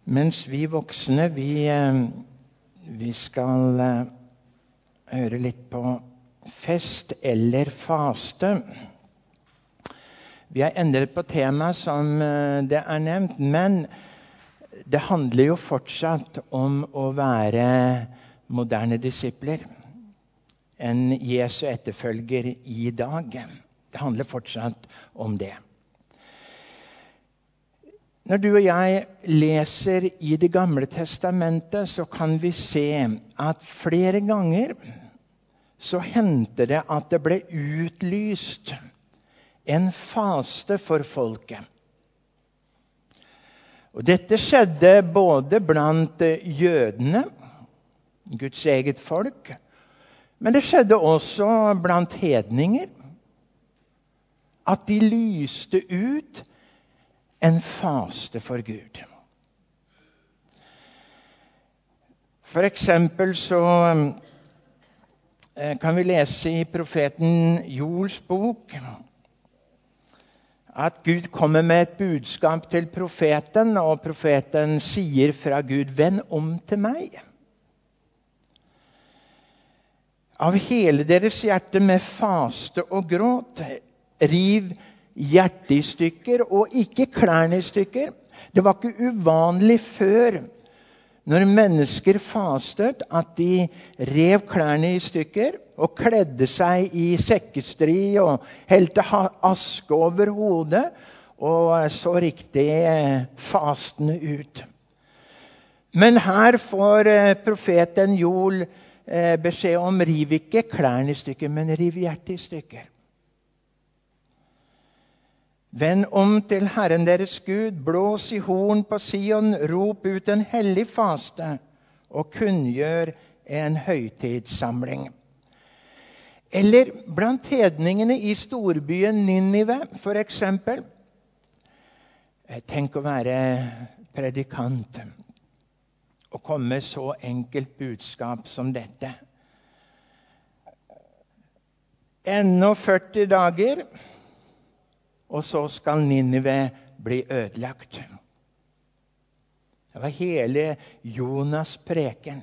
Mens vi voksne, vi skal høre litt på fest eller faste. Vi har endret på tema som det nevnt, men det handler jo fortsatt om å være moderne disipler. En Jesu etterfølger i dag. Det handler fortsatt om det. Når du og jeg leser i Det gamle testamentet, så kan vi se at flere ganger så hendte det at det ble utlyst en faste for folket. Og dette skjedde både blant jødene, Guds eget folk, men det skjedde også blant hedninger, at de lyste ut en faste for Gud. For eksempel så kan vi lese i profeten Joels bok at Gud kommer med et budskap til profeten, og profeten sier fra Gud: «Vend om til meg. Av hele deres hjerte med faste og gråt, riv hjertet i stykker, og ikke klærne i stykker.» Det var ikke uvanlig før, når mennesker fastet, at de rev klærne i stykker og kledde seg i sekkestri og helte aske over hodet og så riktig fastende ut. Men her får profeten Joel beskjed om: riv ikke klærne i stykker, men riv hjertet i stykker. Vend om til Herren deres Gud, blås i horn på Sion, rop ut en hellig faste og kunngjør en høytidssamling. Eller blant hedningene i storbyen Ninive, for eksempel. Tenk å være predikant og komme med så enkelt budskap som dette. Ennå 40 dager, og så skal Ninive bli ødelagt. Det var hele Jonas' preken.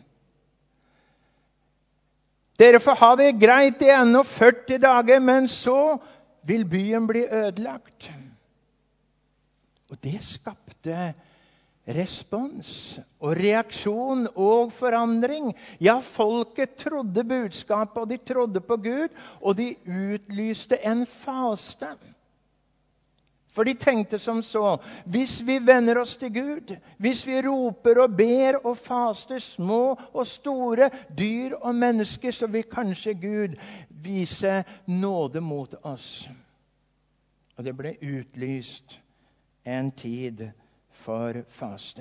Dere får ha det greit i ennå 40 dager, men så vil byen bli ødelagt. Og det skapte respons og reaksjon og forandring. Ja, folket trodde budskapet, og de trodde på Gud, og de utlyste en faste. For de tenkte som så: hvis vi vender oss til Gud, hvis vi roper og ber og faster, små og store, dyr og mennesker, så vil kanskje Gud vise nåde mot oss. Og det ble utlyst en tid for faste.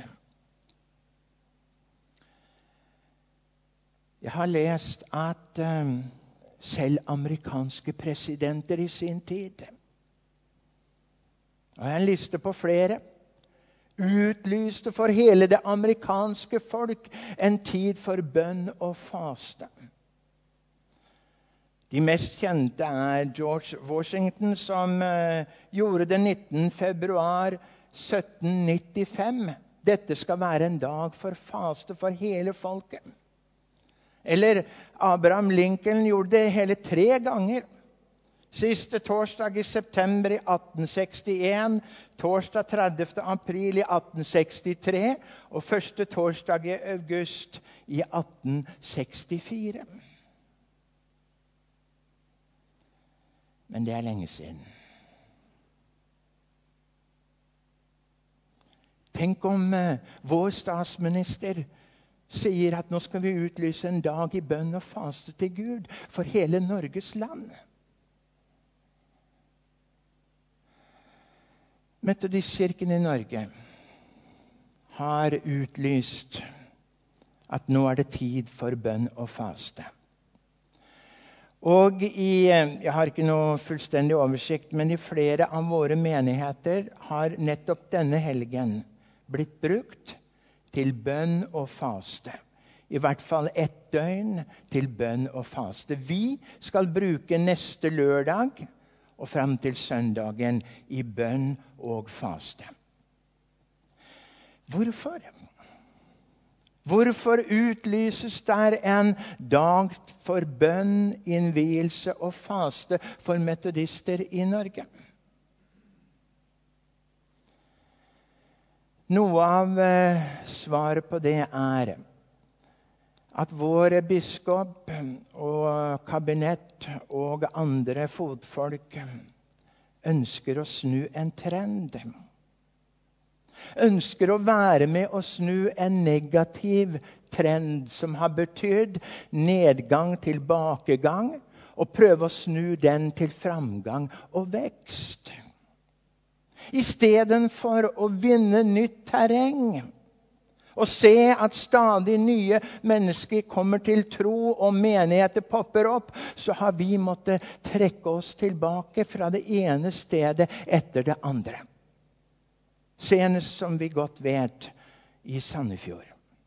Jeg har lest at selv amerikanske presidenter i sin tid, og jeg har en liste på flere, utlyste for hele det amerikanske folk en tid for bønn og faste. De mest kjente George Washington, som gjorde det 19. februar 1795. Dette skal være en dag for faste for hele folket. Eller Abraham Lincoln gjorde det hele 3 ganger. Siste torsdag i september i 1861, torsdag 30. april i 1863 og første torsdag i august i 1864. Men det er lenge siden. Tenk om vår statsminister sier at nå skal vi utlyse en dag i bønn og faste til Gud for hele Norges land. Metodistkirken i Norge har utlyst at nå er det tid for bønn og faste. Og jeg har ikke noe fullstendig oversikt, men i flere av våre menigheter har nettopp denne helgen blitt brukt til bønn og faste. I hvert fall 1 døgn til bønn og faste. Vi skal bruke neste lørdag og frem til søndagen i bønn og faste. Hvorfor? Hvorfor utlyses der en dag for bønn, innvielse og faste for metodister i Norge? Noe av svaret på det er at våre biskop og kabinett og andre fotfolk ønsker å snu en trend. Ønsker å være med å snu en negativ trend som har betydd nedgang, tilbakegang, og prøve å snu den til framgang og vekst. I stedet for å vinne nytt terreng og se at stadig nye mennesker kommer til tro og menigheter popper opp, så har vi måttet trekke oss tilbake fra det ene stedet etter det andre. Senest som vi godt vet i Sandefjord.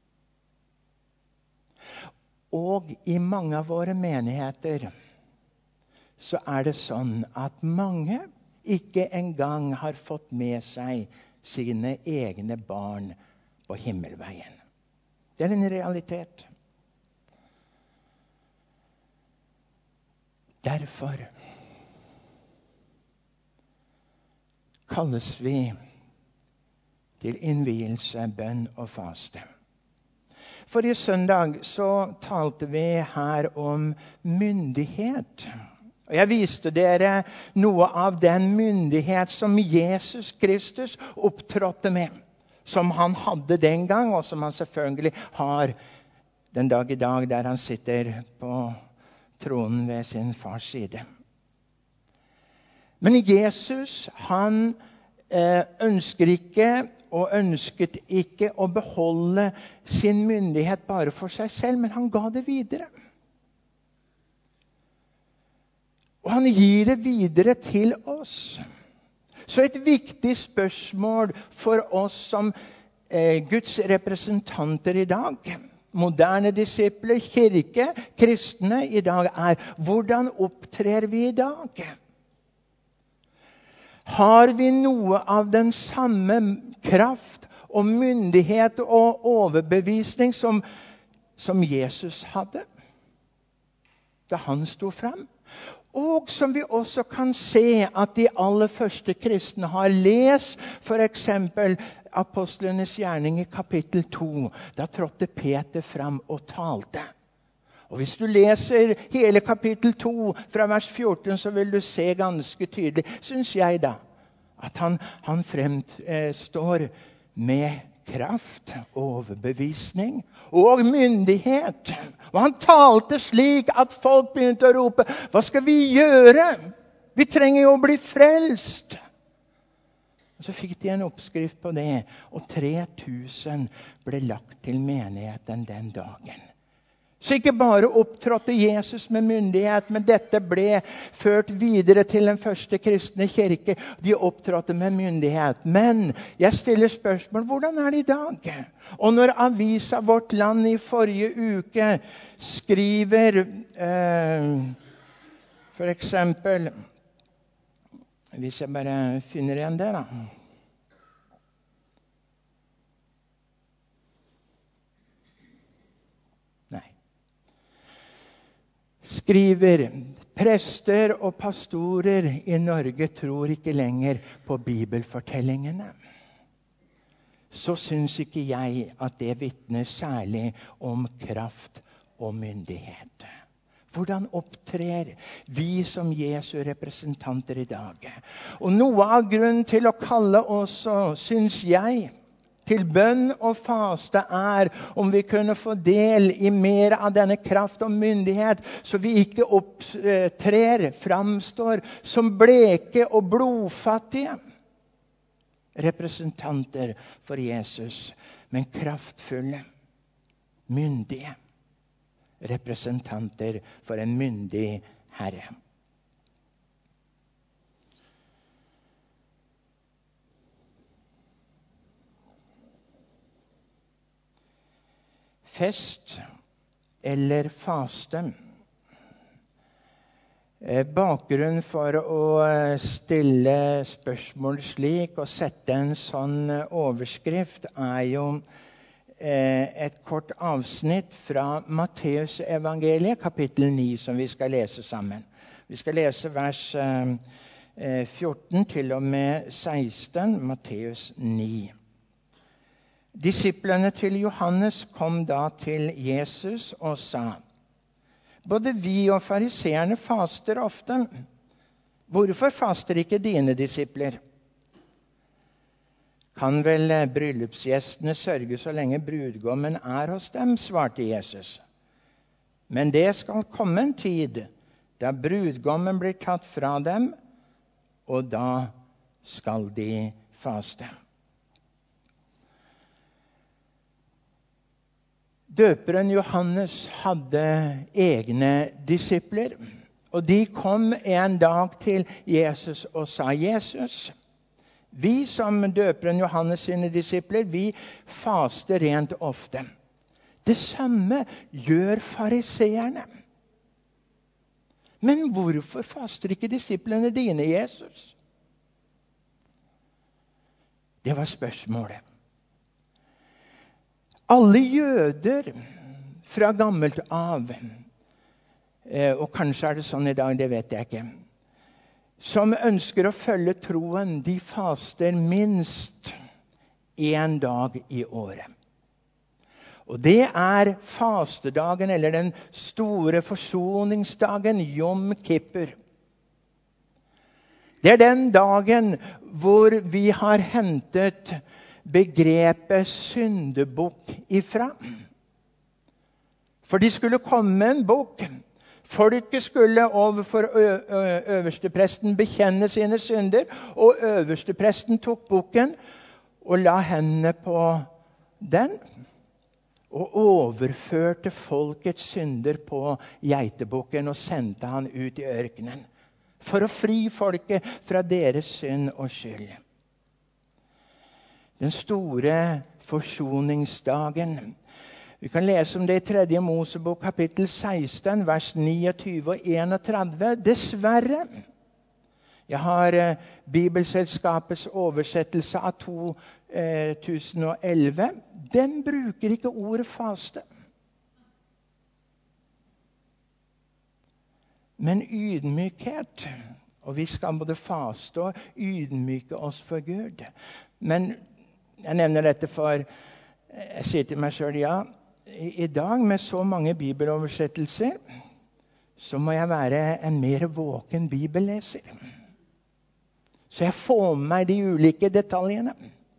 Og i mange av våre menigheter så er det sånn at mange ikke engang har fått med seg sine egne barn på himmelveien. Det er en realitet. Derfor kalles vi til innvielse, bønn og faste. Forrige søndag så talte vi her om myndighet. Og jeg viste dere noe av den myndighet som Jesus Kristus opptrådte med, som han hadde den gang, og som han selvfølgelig har den dag i dag, der han sitter på tronen ved sin fars side. Men Jesus, han ønsket ikke å beholde sin myndighet bare for seg selv, men han ga det videre. Og han gir det videre til oss. Så et viktig spørsmål for oss som Guds representanter i dag, moderne disipler, kirke, kristne i dag, er: hvordan opptrer vi i dag? Har vi noe av den samme kraft og myndighet og overbevisning som Jesus hadde da han sto frem? Og som vi også kan se at de aller første kristne har lest, for eksempel Apostlenes gjerning i kapittel 2. Da trådte Peter fram og talte. Og hvis du leser hele kapittel 2 fra vers 14, så vil du se ganske tydelig, synes jeg da, at han fremstår med kraft, overbevisning og myndighet. Og han talte slik at folk begynte å rope: hva skal vi gjøre? Vi trenger jo å bli frelst. Og så fikk de en oppskrift på det, og 3000 ble lagt til menigheten den dagen. Så ikke bare opptrådte Jesus med myndighet, men dette ble ført videre til den første kristne kirke. De opptrådte med myndighet. Men jeg stiller spørsmål: hvordan er det i dag? Og når avisa Vårt Land i forrige uke skriver for eksempel, hvis jeg bare finner igjen det da, skriver: prester og pastorer i Norge tror ikke lenger på bibelfortellingene. Så synes ikke jeg at det vitner særlig om kraft og myndighet. Hvordan opptrer vi som Jesu representanter i dag? Og noe av grunnen til å kalle oss, synes jeg, til bønn og faste er om vi kunne få del i mer av denne kraft og myndighet, så vi ikke framstår som bleke og blodfattige representanter for Jesus, men kraftfulle, myndige representanter for en myndig Herre. Fest eller faste. Bakgrunnen for å stille spørsmål slik og sette en sånn overskrift er jo et kort avsnitt fra Matteus evangeliet, kapittel 9, som vi skal lese sammen. Vi skal lese vers 14 til og med 16, Matteus 9. Disiplene til Johannes kom da til Jesus og sa: både vi og fariseerne faster ofte. Hvorfor faster ikke dine disipler? Kan vel bryllupsgjestene sørge så lenge brudgommen er hos dem, svarte Jesus. Men det skal komme en tid da brudgommen blir tatt fra dem, og da skal de faste. Døperen Johannes hadde egne disipler, og de kom en dag til Jesus og sa: Jesus, vi som døperen Johannes sine disipler, vi faster rent ofte. Det samme gjør fariseerne. Men hvorfor faster ikke disiplene dine, Jesus? Det var spørsmålet. Alle jøder fra gammelt av, og kanskje er det sånn i dag, det vet jeg ikke, som ønsker å følge troen, de faster minst en dag i året. Og det er fastedagen, eller den store forsoningsdagen, Yom Kippur. Det er den dagen hvor vi har hentet begrepet syndebukk ifra. For de skulle komme med en bukk. Folket skulle overfor øverstepresten bekjenne sine synder, og øverstepresten tok bukken og la hendene på den, og overførte folkets synder på geitebukken og sendte han ut i ørkenen, for å fri folket fra deres synd og skyld. Den store forsoningsdagen. Vi kan lese om det i 3. Mosebok, kapittel 16, vers 29 og 31. Dessverre, jeg har Bibelselskapets oversettelse av 2011. Den bruker ikke ordet faste. Men ydmykhet. Og vi skal både faste og ydmyke oss for Gud. Men jeg nevner dette for jeg sier til meg selv, ja, i dag med så mange bibeloversettelser, så må jeg være en mer våken bibelleser. Så jeg får med meg de ulike detaljene.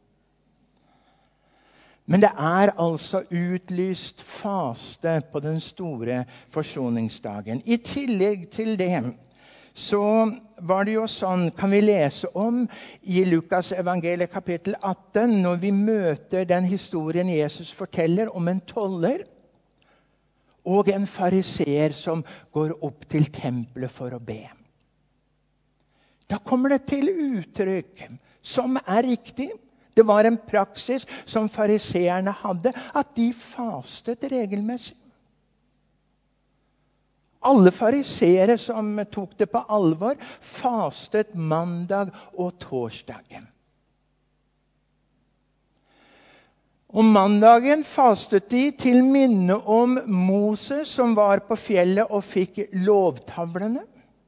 Men det er altså utlyst faste på den store forsoningsdagen. I tillegg til det, så var det jo sånn, kan vi lese om i Lukas evangeliet kapittel 18, når vi møter den historien Jesus forteller om en toller og en fariseer som går opp til tempelet for å be. Da kommer det til uttrykk som er riktig. Det var en praksis som fariseerne hadde, at de fastet regelmessig. Alle fariseere som tok det på alvor, fastet mandag og torsdag. Og mandagen fastet de til minne om Moses som var på fjellet og fikk lovtavlene.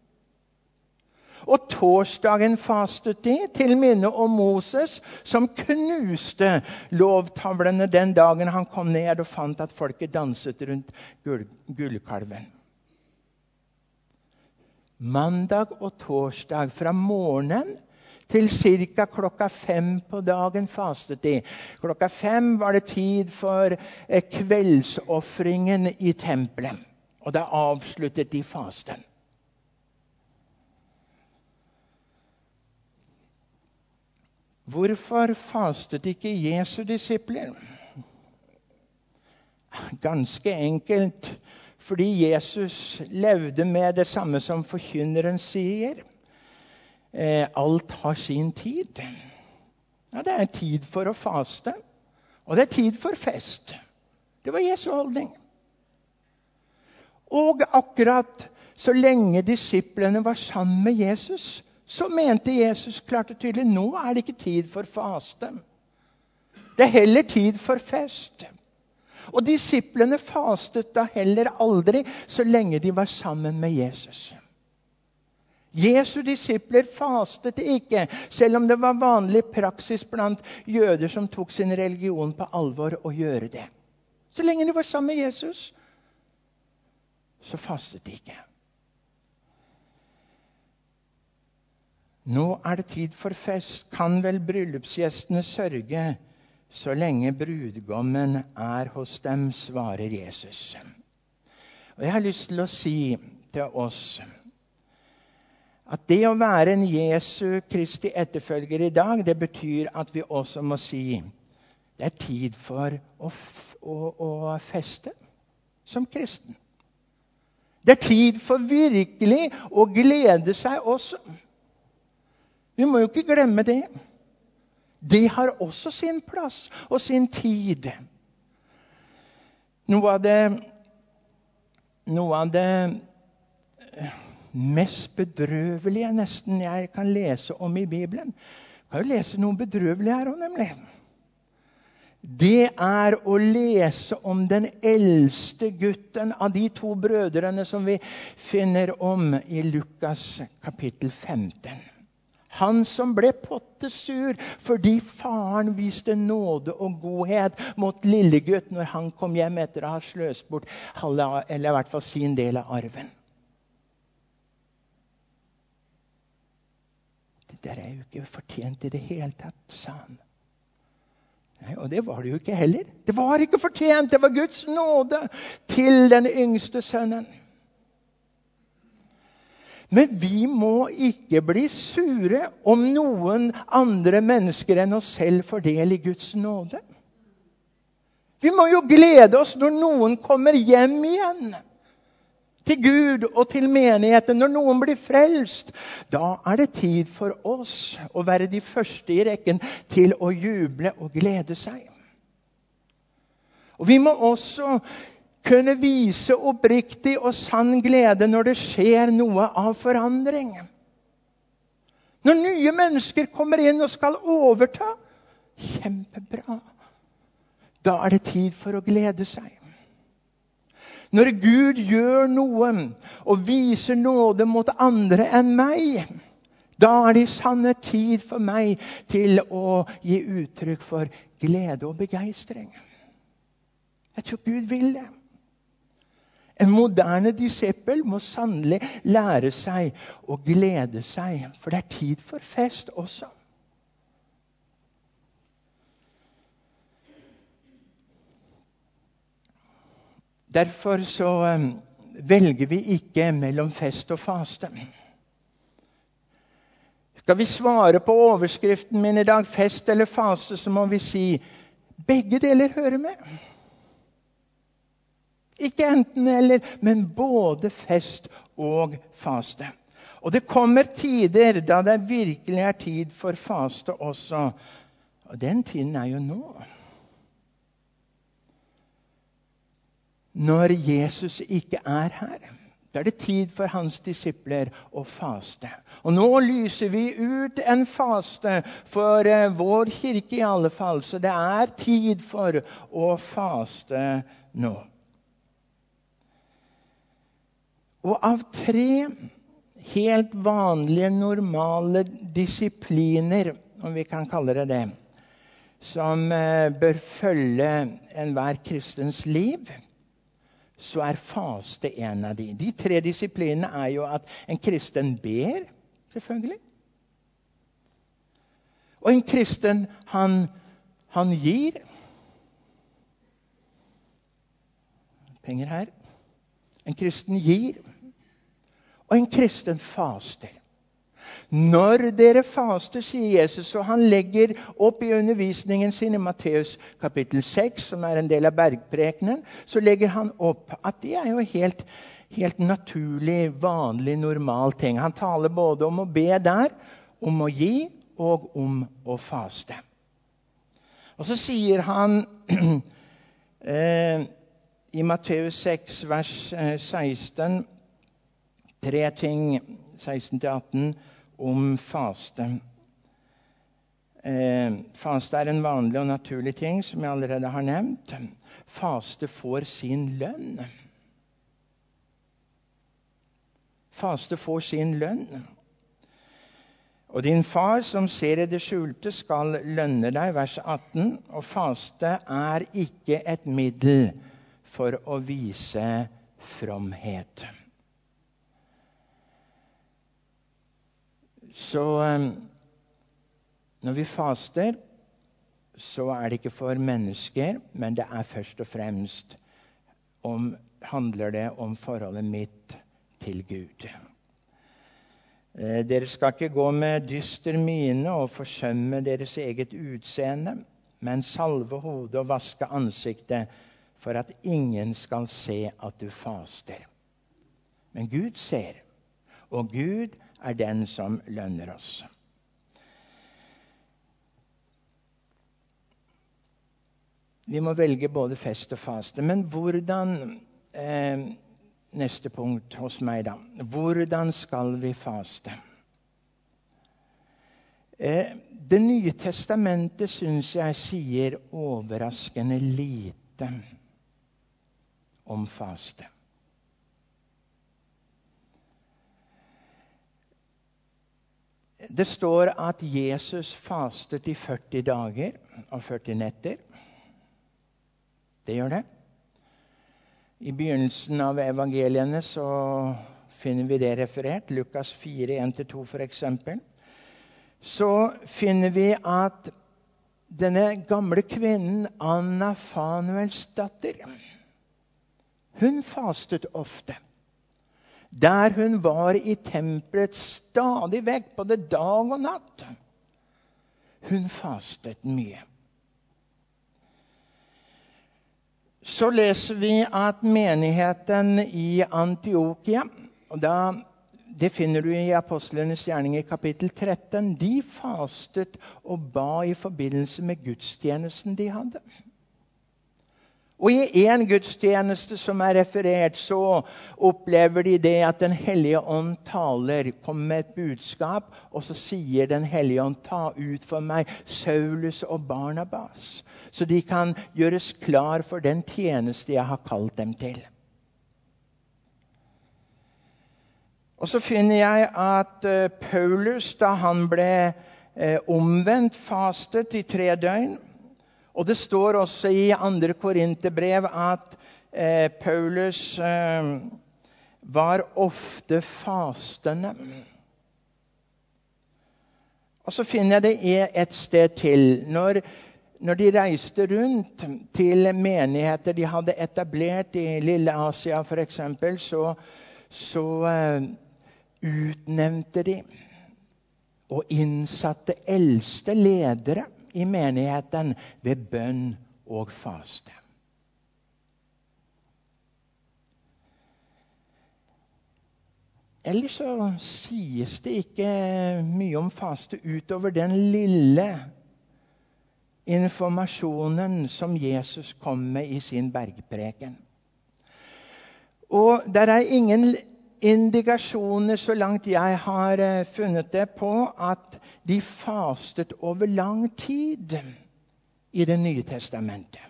Og torsdagen fastet de til minne om Moses som knuste lovtavlene den dagen han kom ned og fant at folket danset rundt gullkalven. Mandag og torsdag fra morgenen til ca. klokka 5 på dagen fastet de. Klokka 5 var det tid for kveldsoffringen i tempelet. Og da avsluttet de fasten. Hvorfor fastet ikke Jesu disipler? Ganske enkelt fordi Jesus levde med det samme som forkynneren sier. Alt har sin tid. Ja, det er tid for å faste, og det er tid for fest. Det var Jesu holdning. Og akkurat så lenge disiplene var sammen med Jesus, så mente Jesus klart og tydelig, nå er det ikke tid for faste. Det er heller tid for fest. Og disiplene fastet da heller aldri så lenge de var sammen med Jesus. Jesu disipler fastet ikke, selv om det var vanlig praksis blant jøder som tok sin religion på alvor å gjøre det. Så lenge de var sammen med Jesus, så fastet de ikke. Nå er det tid for fest. Kan vel bryllupsgjestene sørge så lenge brudgommen er hos dem, svarer Jesus. Og jeg har lyst til å si til oss at det å være en Jesu Kristi etterfølger i dag, det betyr at vi også må si det er tid for å feste som kristen. Det er tid for virkelig å glede seg også. Vi må jo ikke glemme det. Det har også sin plass og sin tid. Noe av det mest bedrøvelige nesten jeg kan lese om i Bibelen. Jeg kan jo lese noe bedrøvelig her også, nemlig. Det er å lese om den eldste gutten av de 2 brødrene som vi finner om i Lukas kapittel 15. Han som ble pottesur fordi faren viste nåde og godhet mot lillegutt når han kom hjem etter å ha sløst bort halve, eller i hvert fall sin del av arven. Det der er jo ikke fortjent i det hele tatt, sa han. Nei, og det var det jo ikke heller. Det var ikke fortjent, det var Guds nåde til den yngste sønnen. Men vi må ikke bli sure om noen andre mennesker enn oss selv får del i Guds nåde. Vi må jo glede oss når noen kommer hjem igjen til Gud og til menigheten. Når noen blir frelst, da er det tid for oss å være de første i rekken til å juble og glede seg. Og vi må også kunne vise oppriktig og sann glede når det skjer noe av forandring. Når nye mennesker kommer inn og skal overta, kjempebra. Da er det tid for å glede seg. Når Gud gjør noe og viser nåde mot andre enn meg, da er det i sanne tid for meg til å gi uttrykk for glede og begeistring. Jeg tror Gud vil det. En moderne disippel må sannelig lære seg å glede seg, for det er tid for fest også. Derfor så velger vi ikke mellom fest og faste. Skal vi svare på overskriften min i dag, fest eller faste, så må vi si begge deler hører med. Ikke enten eller, men både fest og faste. Og det kommer tider da det virkelig er tid for faste også. Og den tiden er jo nå. Når Jesus ikke er her, da er det tid for hans disipler å faste. Og nå lyser vi ut en faste for vår kirke i alle fall, så det er tid for å faste nå. Og av 3 helt vanlige, normale disipliner, om vi kan kalle det det, som bør følge enhver kristens liv, så er faste en av de. De 3 disiplinene er jo at en kristen ber, selvfølgelig. Og en kristen, han gir. Penger her. En kristen gir. Og en kristen faster. Når dere faster, sier Jesus, og han legger opp i undervisningen sin i Matteus kapittel 6, som er en del av bergprekenen, så legger han opp at det er jo helt naturlig, vanlig, normal ting. Han taler både om å be der, om å gi og om å faste. Og så sier han i Matteus 6, vers 16, 3 ting, 16-18, om faste. Faste en vanlig og naturlig ting, som jeg allerede har nevnt. Faste får sin lønn. Faste får sin lønn. Og din far som ser i det skjulte skal lønne deg, vers 18. Og faste er ikke et middel for å vise fromhet. Så når vi faster, så er det ikke for mennesker, men det er først og fremst handler det om forholdet mitt til Gud. Dere skal ikke gå med dyster mine og forsømme deres eget utseende, men salve hodet og vaske ansiktet, for at ingen skal se at du faster. Men Gud ser, og Gud er den som lønner oss. Vi må velge både fest og faste. Men hvordan, neste punkt hos meg da, hvordan skal vi faste? Det nye testamentet synes jeg sier overraskende lite om faste. Det står at Jesus fastet i 40 dager og 40 netter. Det gjør det. I begynnelsen av evangeliene så finner vi det referert. Lukas 4, 1-2 for eksempel. Så finner vi at denne gamle kvinnen, Anna Fanuels datter, hun fastet ofte. Der hun var i tempelet stadig vekk, både dag og natt. Hun fastet mye. Så leser vi at menigheten i Antiokia, og det finner du i Apostlenes gjerning i kapittel 13, de fastet og ba i forbindelse med gudstjenesten de hadde. Og i en gudstjeneste som er referert, så opplever de det at Den hellige ånd taler, kommer med et budskap, og så sier Den hellige ånd, ta ut for meg Saulus og Barnabas, så de kan gjøres klar for den tjeneste jeg har kalt dem til. Og så finner jeg at Paulus, da han ble omvendt, fastet i 3 døgn. Og det står også i 2. Korinterbrev at Paulus var ofte fastende. Og så finner jeg det et sted til. Når de reiste rundt til menigheter de hadde etablert i Lille Asia for eksempel, så utnevnte de og innsatte eldste ledere i menigheten ved bønn og faste. Ellers så sies det ikke mye om faste utover den lille informasjonen som Jesus kom med i sin bergpreken. Og der er ingen indikasjoner, så langt jeg har funnet det, på at de fastet over lang tid i Det nye testamentet.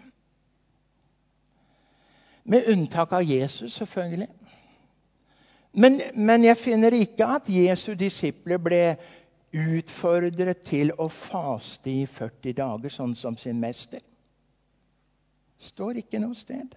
Med unntak av Jesus, selvfølgelig. Men jeg finner ikke at Jesu disipler ble utfordret til å faste i 40 dager, sånn som sin mester. Står ikke noe sted.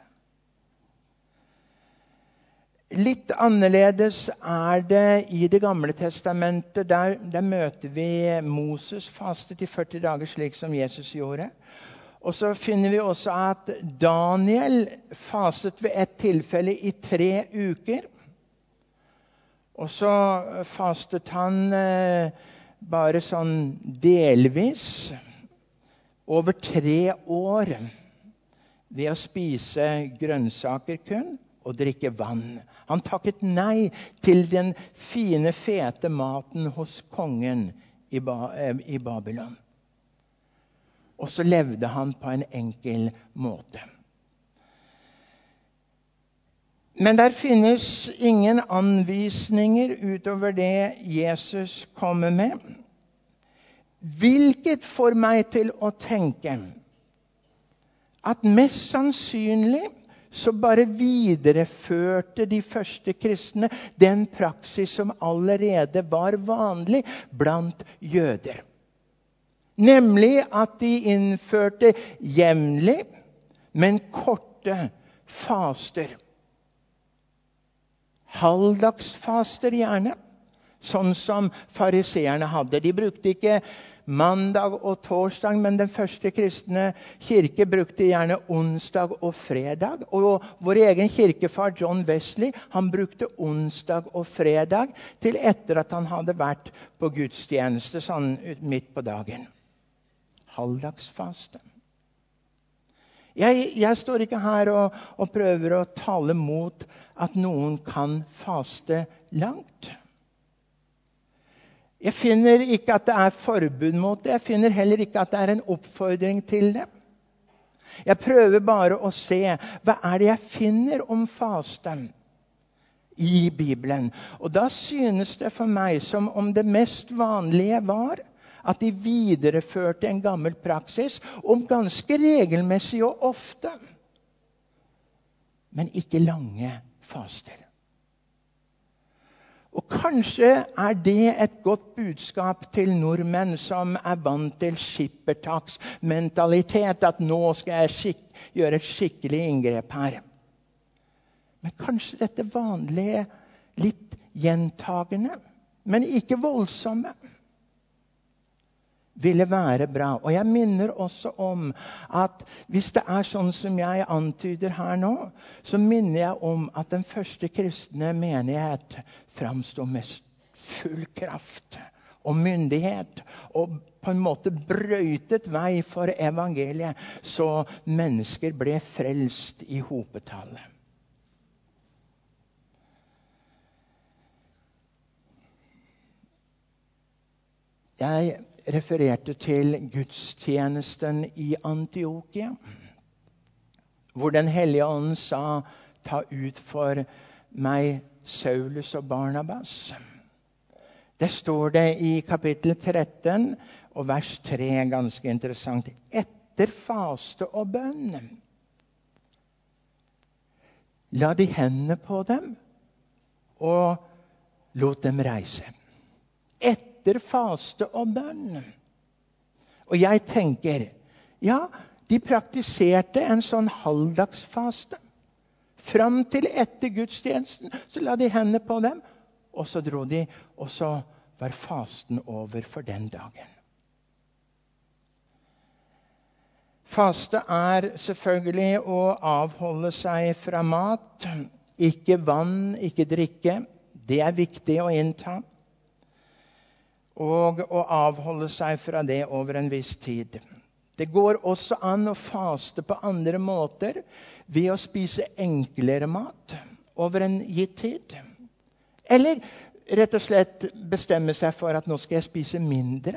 Litt annerledes er det i Det gamle testamentet. Der møter vi Moses fastet i 40 dager, slik som Jesus gjorde. Og så finner vi også at Daniel fastet ved et tilfelle i 3 uker. Og så fastet han bare sånn delvis over 3 år ved å spise grønnsaker kun og drikke vann. Han takket nei til den fine, fete maten hos kongen i Babylon. Og så levde han på en enkel måte. Men der finnes ingen anvisninger utover det Jesus kommer med. Hvilket får meg til å tenke at mest sannsynlig så bare videreførte de første kristne den praksis som allerede var vanlig blant jøder. Nemlig at de innførte jevnlig, men korte faster. Halvdagsfaster gjerne, sånn som fariseerne hadde. De brukte ikke mandag og torsdag, men den første kristne kirke brukte gjerne onsdag og fredag. Og vår egen kirkefar John Wesley, han brukte onsdag og fredag til etter at han hadde vært på gudstjeneste sånn midt på dagen. Halvdagsfaste. Jeg står ikke her og prøver å tale mot at noen kan faste langt. Jeg finner ikke at det er forbud mot det. Jeg finner heller ikke at det er en oppfordring til det. Jeg prøver bare å se hva er det jeg finner om fasten i Bibelen. Og da synes det for meg som om det mest vanlige var at de videreførte en gammel praksis om ganske regelmessig og ofte, men ikke lange faster. Og kanskje er det et godt budskap til nordmenn som er vant til skippertaksmentalitet, at nå skal jeg gjøre et skikkelig inngrep her. Men kanskje dette vanlige, litt gjentagende, men ikke voldsomme, ville være bra. Og jeg minner også om at hvis det er sånn som jeg antyder her nå, så minner jeg om at den første kristne menighet framstod med full kraft og myndighet, og på en måte brøytet vei for evangeliet, så mennesker ble frelst i hopetallet. Jeg refererte til gudstjenesten i Antiokia, hvor den hellige ånden sa, ta ut for meg Saulus og Barnabas. Der står det i kapittel 13 og vers 3, ganske interessant, etter faste og bønn. La de hendene på dem og lot dem reise. Etter faste og bønn. Og jeg tenker, ja, de praktiserte en sånn halvdagsfaste. Fram til etter gudstjenesten, så la de hendene på dem, og så dro de, og så var fasten over for den dagen. Faste er selvfølgelig å avholde seg fra mat, ikke vann, ikke drikke. Det er viktig å innta. Og å avholde seg fra det over en viss tid. Det går også an å faste på andre måter ved å spise enklere mat over en gitt tid. Eller rett og slett bestemme seg for at nå skal jeg spise mindre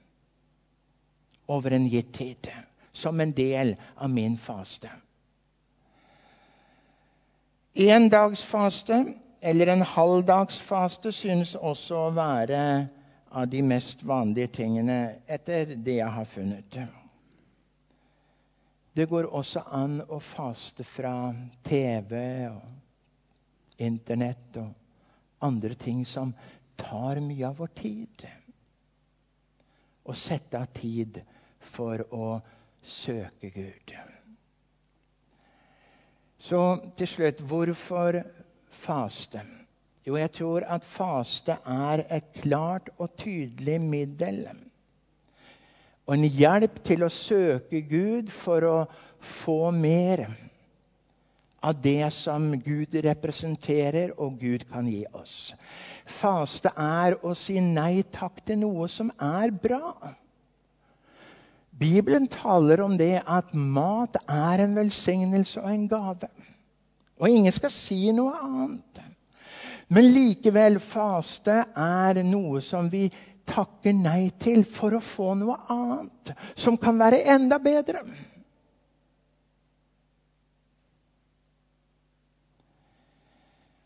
over en gitt tid, som en del av min faste. En dags faste eller en halvdags faste synes også å være av de mest vanlige tingene etter det jeg har funnet. Det går også an å faste fra TV og internett og andre ting som tar mye av vår tid. Og sette av tid for å søke Gud. Så til slutt, hvorfor faste? Jo, jeg tror at faste er et klart og tydelig middel. Og en hjelp til å søke Gud for å få mer av det som Gud representerer og Gud kan gi oss. Faste er å si nei takk til noe som er bra. Bibelen taler om det at mat er en velsignelse og en gave. Og ingen skal si noe annet. Men likevel, faste er noe som vi takker nei til for å få noe annet, som kan være enda bedre.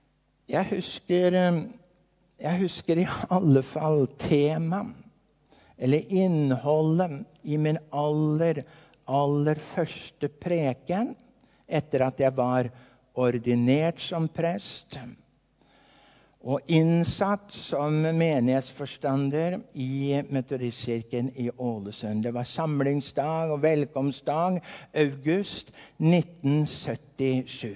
Jeg husker i alle fall tema eller innholdet i min aller første preken etter at jeg var ordinert som prest og innsatt som menighetsforstander i Metodistkirken i Ålesund. Det var samlingsdag og velkomstdag, august 1977.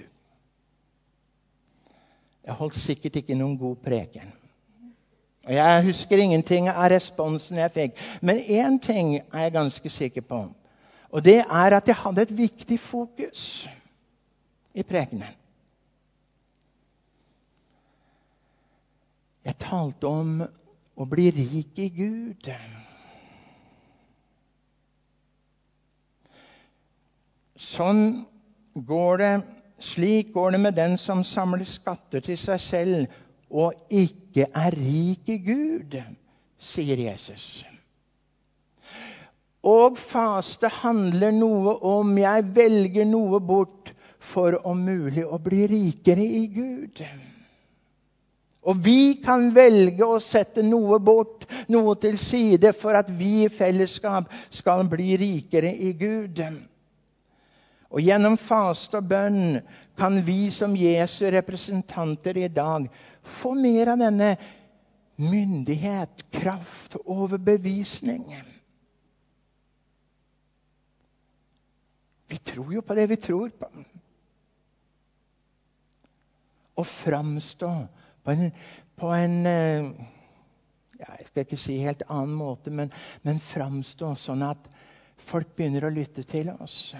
Jeg holdt sikkert ikke noen god preken. Og jeg husker ingenting av responsen jeg fikk. Men en ting er jeg ganske sikker på. Og det er at jeg hadde et viktig fokus i prekenen. Jeg talte om å bli rik i Gud. Slik går det med den som samler skatter til seg selv og ikke er rik i Gud, sier Jesus. Og faste handler noe om jeg velger noe bort for om mulig å bli rikere i Gud. Og vi kan velge å sette noe bort, noe til side, for at vi i fellesskap skal bli rikere i Gud. Og gjennom faste og bønn kan vi som Jesu representanter i dag få mer av denne myndighet, kraft og overbevisning. Vi tror jo på det vi tror på. Og framstå på en jeg skal ikke si helt annen måte, men framstå sånn at folk begynner å lytte til oss.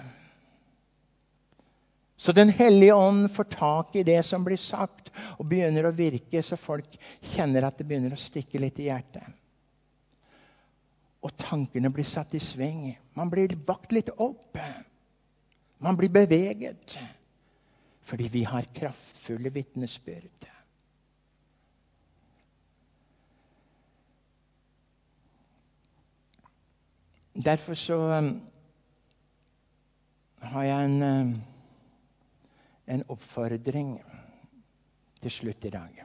Så Den hellige ånd får tak i det som blir sagt, og begynner å virke, så folk kjenner at det begynner å stikke litt i hjertet. Og tankene blir satt i sving. Man blir vakt litt opp. Man blir beveget. Fordi vi har kraftfulle vitnesbyrd. Derfor så har jeg en oppfordring til slutt i dag.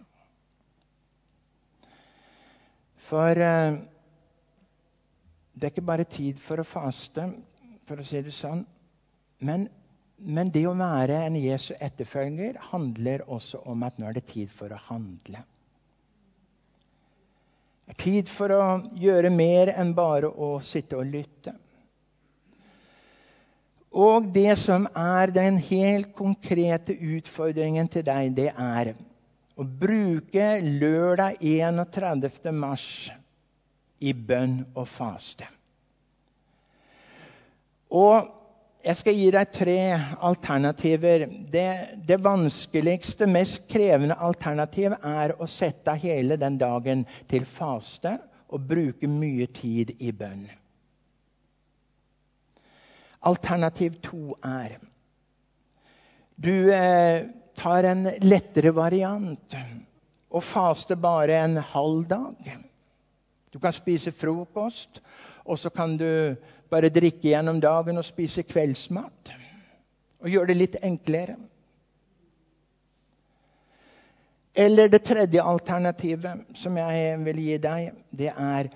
For det er ikke bare tid for å faste, for å si det sånn, men det å være en Jesu etterfølger handler også om at nå er det tid for å handle. Det er tid for å gjøre mer enn bare å sitte og lytte. Og det som er den helt konkrete utfordringen til deg, det er å bruke lørdag 31. mars i bønn og faste. Og jeg skal gi deg 3 alternativer. Det vanskeligste, mest krevende alternativ er å sette hele den dagen til faste og bruke mye tid i bønn. Alternativ 2 er du tar en lettere variant og faster bare en halv dag. Du kan spise frokost, og så kan du bare drikke gjennom dagen og spise kveldsmat. Og gjøre det litt enklere. Eller det tredje alternativet som jeg vil gi deg, det er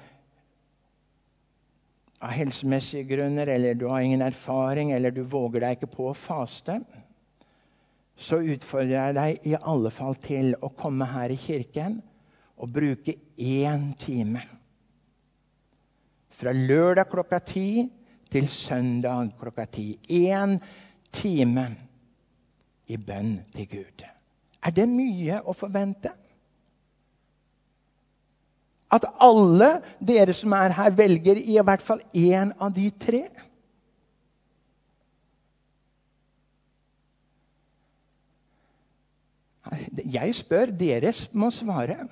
av helsemessige grunner, eller du har ingen erfaring, eller du våger deg ikke på å faste, så utfordrer jeg deg i alle fall til å komme her i kirken og bruke 1 time. Fra lørdag 10:00 til søndag 10:00. 1 time i bønn til Gud. Er det mye å forvente? At alle dere som er her velger i hvert fall 1 av de 3. Jeg spør, dere må svare.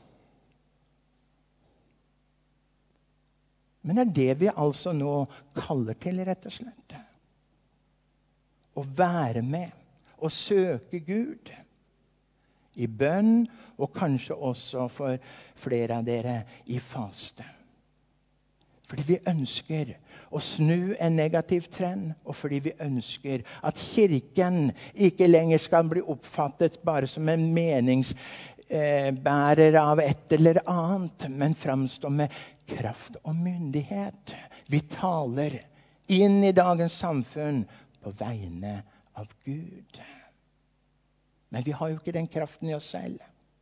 Men er det vi altså nå kaller til, rett og slett? Å være med og søke Gud i bønn, og kanskje også for flere av dere i faste. Fordi vi ønsker å snu en negativ trend, og fordi vi ønsker at kirken ikke lenger skal bli oppfattet bare som en bærer av et eller annet, men framstår med kraft og myndighet. Vi taler inn i dagens samfunn på vegne av Gud. Men vi har jo ikke den kraften i oss selv.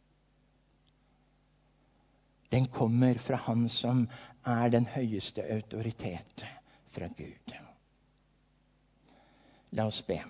Den kommer fra Han som er den høyeste autoritet, fra Gud. La oss be.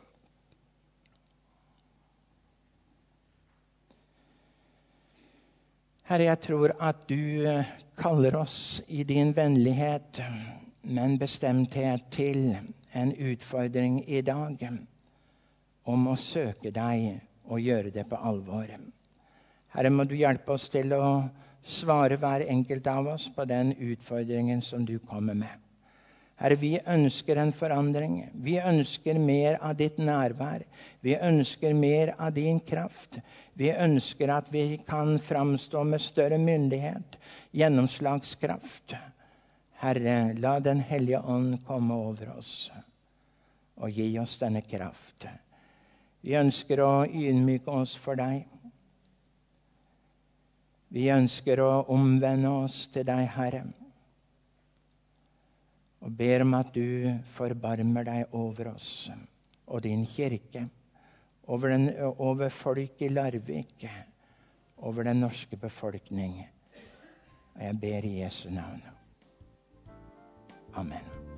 Herre, jeg tror at du kaller oss i din vennlighet, men bestemthet til en utfordring i dag om å søke deg og gjøre det på alvor. Herre, må du hjelpe oss til å svare hver enkelt av oss på den utfordringen som du kommer med. Herre, vi ønsker en forandring. Vi ønsker mer av ditt nærvær. Vi ønsker mer av din kraft. Vi ønsker at vi kan framstå med større myndighet, gjennomslagskraft. Herre, la den hellige ånd komme over oss og gi oss denne kraft. Vi ønsker å ydmyke oss for deg. Vi ønsker å omvende oss til deg, Herre, og ber om at du forbarmer deg over oss og din kirke, over folk i Larvik, over den norske befolkning. Og jeg ber i Jesu navn. Amen.